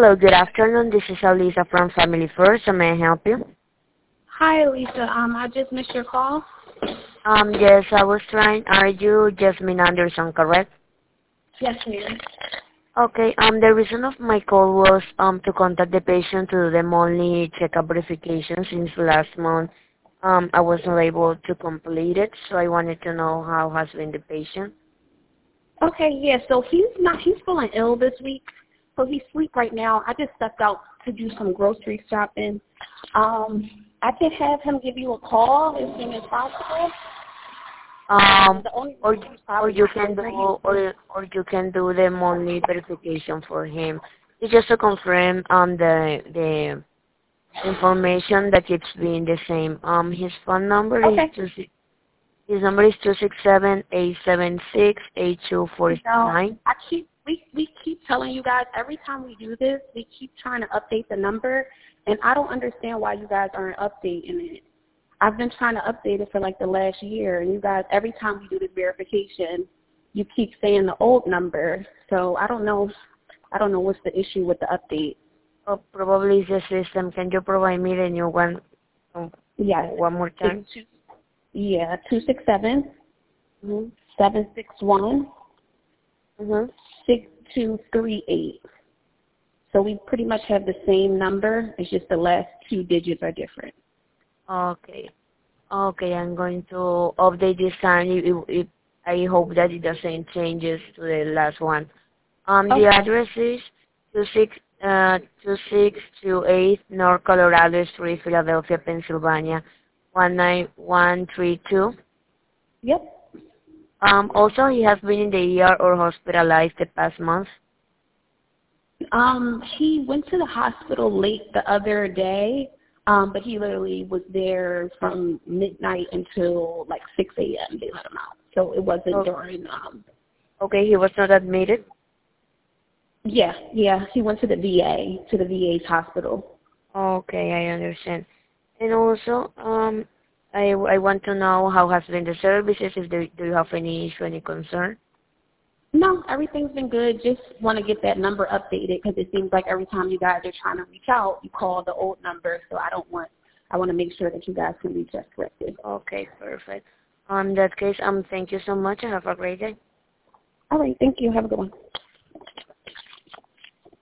Hello, good afternoon. This is Alisa from Family First. How may I help you? Hi, Lisa. I just missed your call. Yes, I was trying. Are you Jasmine Anderson, correct? Yes, ma'am. Okay, the reason of my call was to contact the patient to do the monthly checkup verification since last month. I was not able to complete it, so I wanted to know how has been the patient. Okay, yeah. So he's feeling ill this week, so he's asleep right now. I just stepped out to do some grocery shopping. I can have him give you a call as soon as possible. The only Or reason he's or probably you not can do answering or you can do the monthly verification for him. It's just to confirm the information that it's being the same. His phone number is Okay. his number is 267-876-8249. No, we keep telling you guys every time we do this, we keep trying to update the number, and I don't understand why you guys aren't updating it. I've been trying to update it for like the last year, and you guys, every time we do this verification, you keep saying the old number. So I don't know what's the issue with the update. Oh, probably it's the system. Can you provide me the new one Yes. one more time? Yeah, 267 Mm-hmm. 761 Mm-hmm. 6238. So we pretty much have the same number. It's just the last two digits are different. Okay. Okay, I'm going to update this time. I hope that it doesn't changes to the last one. The Okay. address is 2628 North Colorado Street, Philadelphia, Pennsylvania, 19132. Yep. Also, he has been in the ER or hospitalized the past month. He went to the hospital late the other day, but he literally was there from midnight until like 6 a.m. They let him out. So it wasn't Oh, during, okay, he was not admitted. yeah, he went to the VA's hospital. Okay, I understand. And also, I want to know how has been the services. If do you have any issue, any concern? No, everything's been good. Just want to get that number updated because it seems like every time you guys are trying to reach out, you call the old number. So I want to make sure that you guys can reach us correctly. Okay, perfect. In that case, thank you so much and have a great day. All right, thank you. Have a good one.